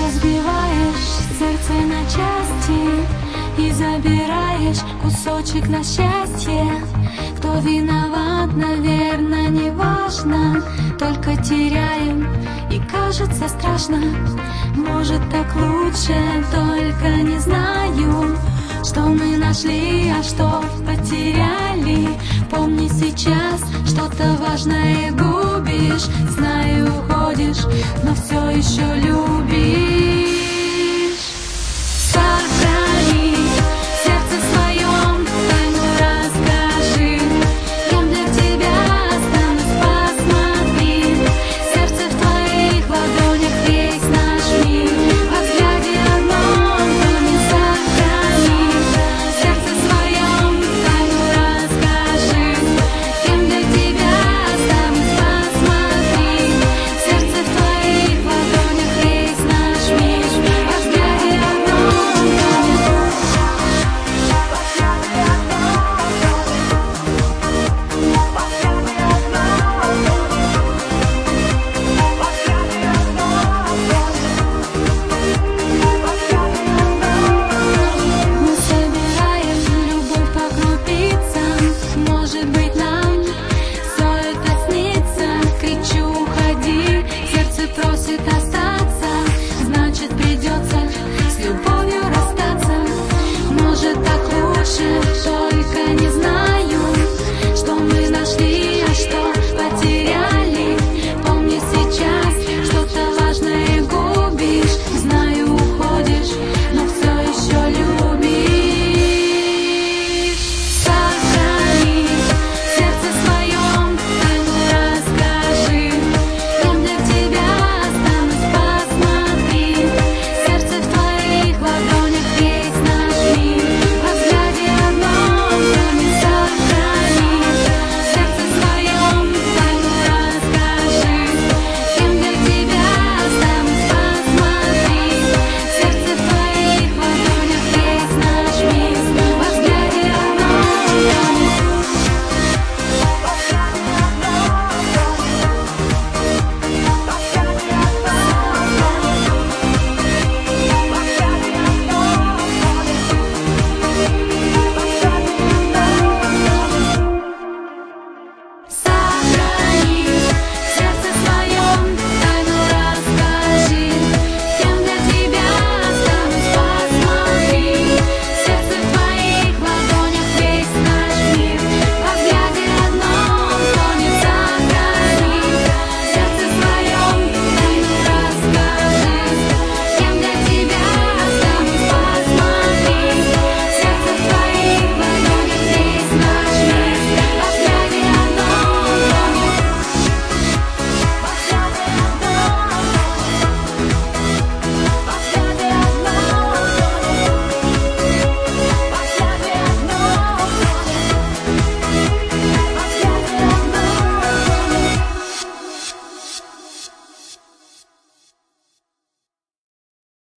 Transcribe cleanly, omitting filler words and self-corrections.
разбиваешь сердце на части и забираешь кусочек на счастье. Кто виноват, наверное, не важно, только теряем и кажется страшно. Может, так лучше, только не знаю, что мы нашли, а что потеряли. Помни сейчас, что-то важное губишь. Знаю, уходишь, но все еще любишь.